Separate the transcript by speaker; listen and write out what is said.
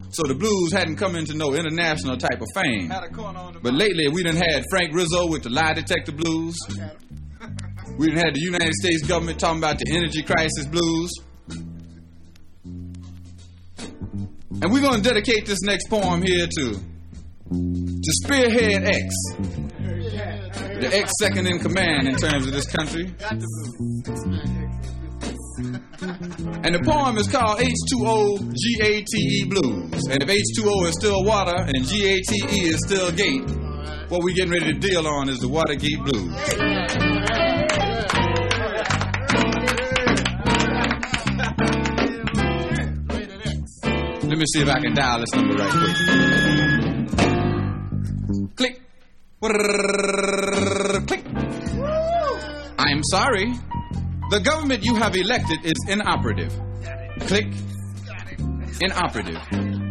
Speaker 1: So the blues hadn't come into no international type of fame. But lately we done had Frank Rizzo with the lie detector blues. We done had the United States government talking about the energy crisis blues. And we're going to dedicate this next poem here to Spearhead X. The X second in command in terms of this country. And the poem is called H2O-GATE Blues. And if H2O is still water and GATE is still gate, what we getting ready to deal on is the Watergate Blues. Let me see if I can dial this number right quick. Click. Click. I'm sorry. The government you have elected is inoperative. Click. Inoperative.